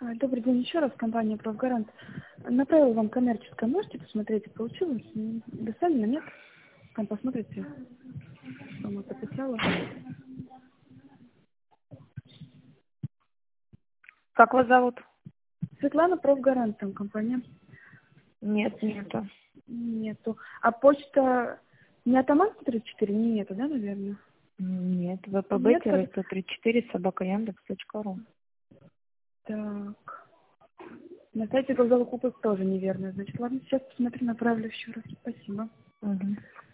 Добрый день еще раз, компания «Профгарант». Направила вам коммерческое, можете посмотреть, получилось? Доставлено, нет? Там посмотрите, что вам это писала. Как вас зовут? Светлана, «Профгарант», там компания. Нет, нету. Нету. А почта не Атаман 134? Нету, да, наверное? Нет, Нет, vpb-134 @yandex.ru. Так. На сайте «Госзакупок» тоже неверно. Значит, ладно, сейчас посмотрю, направлю еще раз. Спасибо. Угу.